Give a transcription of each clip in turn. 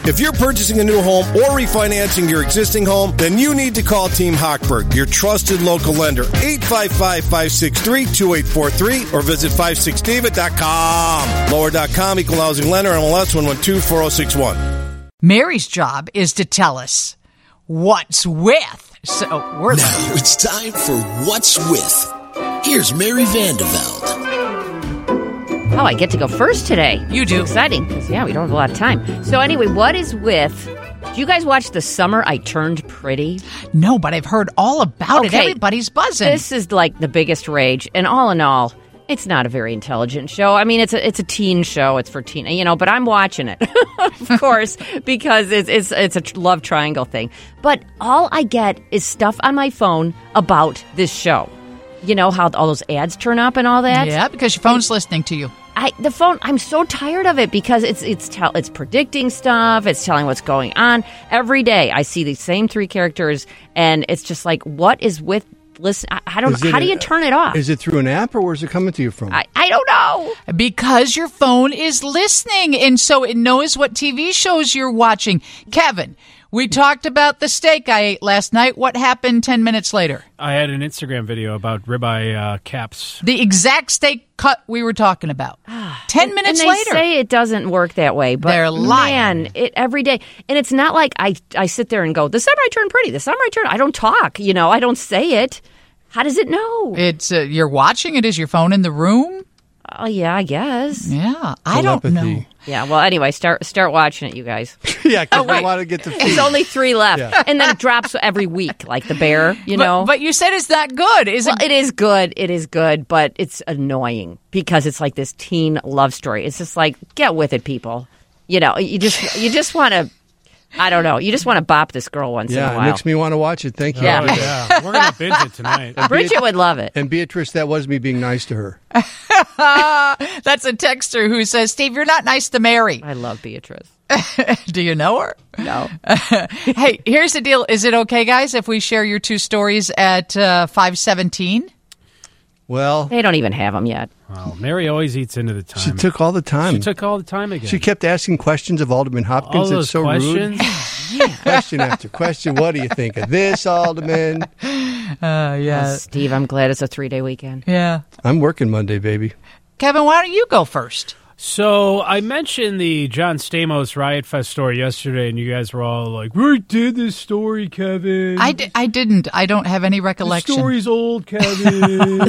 If you're purchasing a new home or refinancing your existing home, then you need to call Team Hochberg, your trusted local lender. 855-563-2843 or visit 56david.com. Lower.com, equal housing lender, MLS 112-4061. Mary's job is to tell us what's with. So we're now it's time for What's With. Here's Mary Vandeveld. Oh, I get to go first today. You do. It's exciting because, we don't have a lot of time. So anyway, what is with... Do you guys watch The Summer I Turned Pretty? No, but I've heard all about it. Everybody's buzzing. This is like the biggest rage. And all in all, it's not a very intelligent show. I mean, it's a teen show. It's for teen, but I'm watching it, of course, because it's a love triangle thing. But all I get is stuff on my phone about this show. You know how all those ads turn up and all that? Yeah, because your phone's listening to you. The phone, I'm so tired of it because it's predicting stuff. It's telling what's going on. Every day I see these same three characters, and it's just like, what is with... Listen, I don't know. How do you turn it off? Is it through an app or where is it coming to you from? I don't know. Because your phone is listening, and so it knows what TV shows you're watching. Kevin, we talked about the steak I ate last night. What happened 10 minutes later? I had an Instagram video about ribeye caps. The exact steak cut we were talking about. 10 minutes and they later. Say it doesn't work that way, but they're lying. Man, every day. And it's not like I sit there and go, the summer I turned pretty, the summer I turned... I don't talk, I don't say it. How does it know? It's you're watching it. Is your phone in the room? Oh, yeah, I guess. Yeah, I don't know. Yeah, well, anyway, start watching it, you guys. Yeah, because we want to get the feed. There's only 3 left. Yeah. And then it drops every week, like the bear, know. But you said it's not good, is it? Well, it is good. It is good, but it's annoying because it's like this teen love story. It's just like, get with it, people. You just want to... I don't know. You just want to bop this girl once in a while. Yeah, it makes me want to watch it. Thank you. Yeah. We're going to binge it tonight. Bridget would love it. And Beatrice, that was me being nice to her. That's a texter who says, Steve, you're not nice to Mary. I love Beatrice. Do you know her? No. Hey, here's the deal. Is it okay, guys, if we share your 2 stories at 5:17? Well, they don't even have them yet. Well, Mary always eats into the time. She took all the time. She took all the time again. She kept asking questions of Alderman Hopkins. All those it's so questions. Rude. Question after question. What do you think of this, Alderman? Yeah. Steve, I'm glad it's a 3-day weekend. Yeah. I'm working Monday, baby. Kevin, why don't you go first? So I mentioned the John Stamos Riot Fest story yesterday, and you guys were all like, "We did this story, Kevin." I didn't. I don't have any recollection. The story's old, Kevin.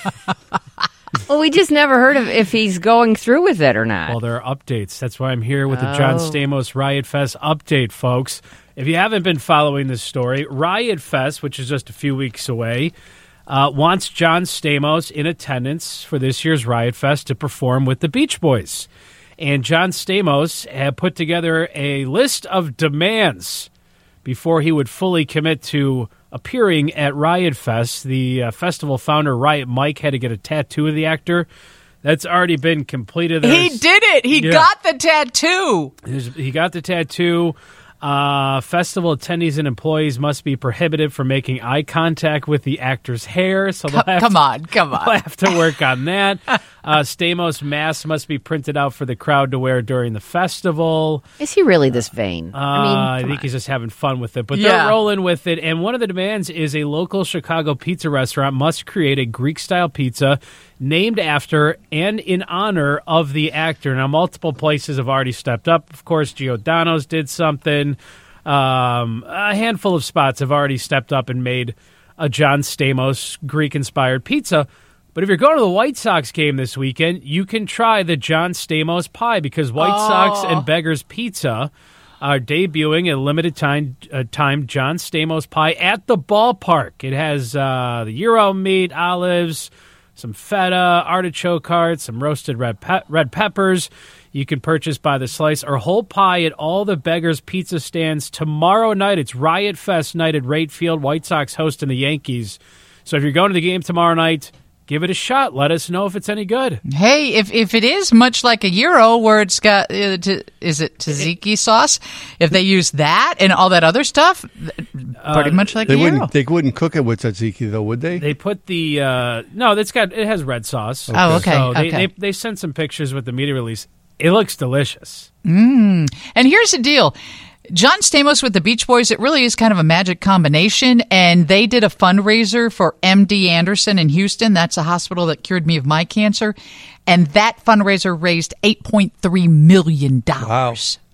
Well, we just never heard of if he's going through with it or not. Well, there are updates. That's why I'm here with the John Stamos Riot Fest update, folks. If you haven't been following this story, Riot Fest, which is just a few weeks away, wants John Stamos in attendance for this year's Riot Fest to perform with the Beach Boys. And John Stamos had put together a list of demands before he would fully commit to appearing at Riot Fest. The festival founder, Riot Mike, had to get a tattoo of the actor. That's already been completed. He did it. He got the tattoo. He got the tattoo. Festival attendees and employees must be prohibited from making eye contact with the actor's hair. So come on. They'll have to work on that. Stamos' mask must be printed out for the crowd to wear during the festival. Is he really this vain? I think he's just having fun with it. But they're rolling with it. And one of the demands is a local Chicago pizza restaurant must create a Greek-style pizza named after and in honor of the actor. Now, multiple places have already stepped up. Of course, Giordano's did something. A handful of spots have already stepped up and made a John Stamos Greek-inspired pizza. But if you're going to the White Sox game this weekend, you can try the John Stamos pie because White Sox and Beggar's Pizza are debuting a limited time John Stamos pie at the ballpark. It has the gyro meat, olives, some feta, artichoke hearts, some roasted red peppers. You can purchase by the slice or whole pie at all the Beggar's Pizza stands tomorrow night. It's Riot Fest night at Rate Field. White Sox hosting the Yankees. So if you're going to the game tomorrow night, give it a shot. Let us know if it's any good. Hey, if it is much like a gyro where it's got, is it tzatziki sauce? If they use that and all that other stuff, pretty much like a gyro. They wouldn't cook it with tzatziki, though, would they? They put the, it has red sauce. Okay. So okay. they sent some pictures with the media release. It looks delicious. And here's the deal. John Stamos with the Beach Boys, it really is kind of a magic combination, and they did a fundraiser for MD Anderson in Houston. That's a hospital that cured me of my cancer, and that fundraiser raised $8.3 million. Wow.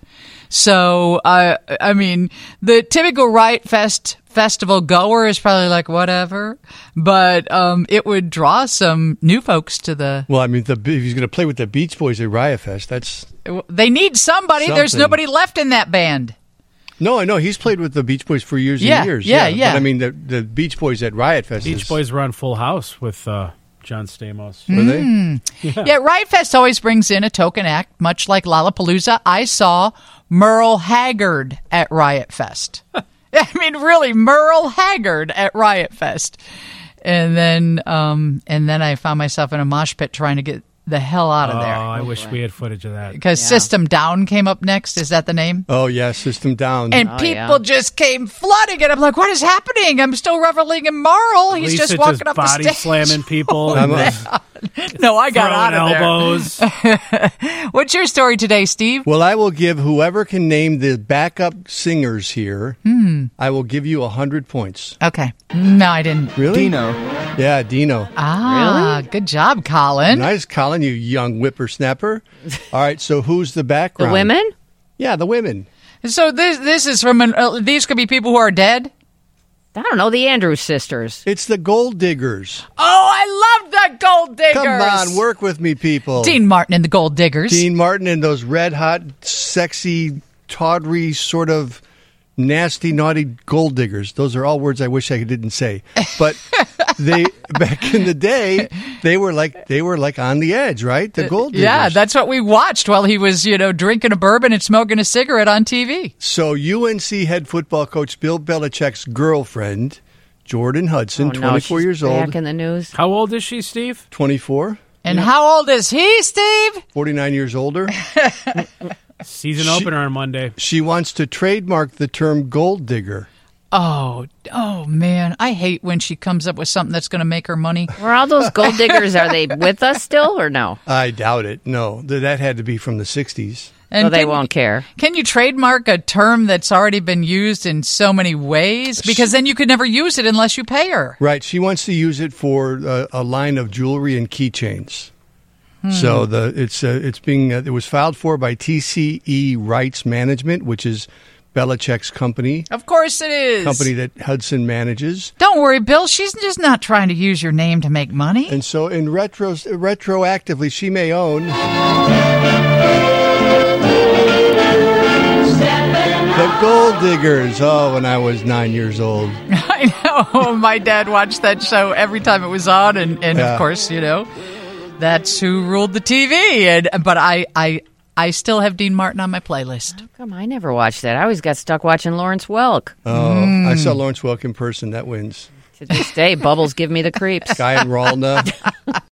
So, I mean, the typical Riot Fest festival goer is probably like, whatever, but it would draw some new folks to the... Well, I mean, if he's going to play with the Beach Boys at Riot Fest, that's... They need somebody. There's nobody left in that band. No, I know. He's played with the Beach Boys for years and years. Yeah. But I mean, the Beach Boys at Riot Fest Beach Boys were on Full House with John Stamos. Were they? Yeah, Riot Fest always brings in a token act, much like Lollapalooza. I saw Merle Haggard at Riot Fest. I mean, really, Merle Haggard at Riot Fest. And then I found myself in a mosh pit trying to get the hell out of there. I wish we had footage of that. Because System Down came up next. Is that the name? Oh, yeah, System Down. And people just came flooding, and I'm like, what is happening? I'm still reveling in Merle. He's Lisa just walking up the body stage. slamming people. No, I got out of elbows. there. What's your story today, Steve? Well, I will give whoever can name the backup singers here, I will give you 100 points. Okay. No, I didn't. Really? Dino. Yeah, Dino. Really? Good job, Colin. Nice, Colin, you young whippersnapper. All right, so who's the background? The women? Yeah, the women. So this is from these could be people who are dead? I don't know, the Andrews sisters. It's the Gold Diggers. Oh, I love the Gold Diggers. Come on, work with me, people. Dean Martin and the Gold Diggers. Dean Martin and those red hot, sexy, tawdry, sort of nasty, naughty Gold Diggers. Those are all words I wish I didn't say. But they back in the day, they were like on the edge, right? The Gold Diggers. Yeah, that's what we watched while he was, drinking a bourbon and smoking a cigarette on TV. So UNC head football coach Bill Belichick's girlfriend, Jordan Hudson, 24 years old. Back in the news. How old is she, Steve? 24. And how old is he, Steve? 49 years older. Season opener on Monday. She wants to trademark the term gold digger. Oh, man. I hate when she comes up with something that's going to make her money. Were all those gold diggers, are they with us still or no? I doubt it. No, that had to be from the 60s. And So they won't care. Can you trademark a term that's already been used in so many ways? Because then you could never use it unless you pay her. Right. She wants to use it for a line of jewelry and keychains. So it was filed for by TCE Rights Management, which is Belichick's company. Of course it is. Company that Hudson manages. Don't worry, Bill. She's just not trying to use your name to make money. And so retroactively, she may own the Gold Diggers. Oh, when I was 9 years old. I know. My dad watched that show every time it was on, and of course, that's who ruled the TV. But I still have Dean Martin on my playlist. How come I never watched that? I always got stuck watching Lawrence Welk. Oh, I saw Lawrence Welk in person. That wins. To this day, Bubbles give me the creeps. Guy in Ralna.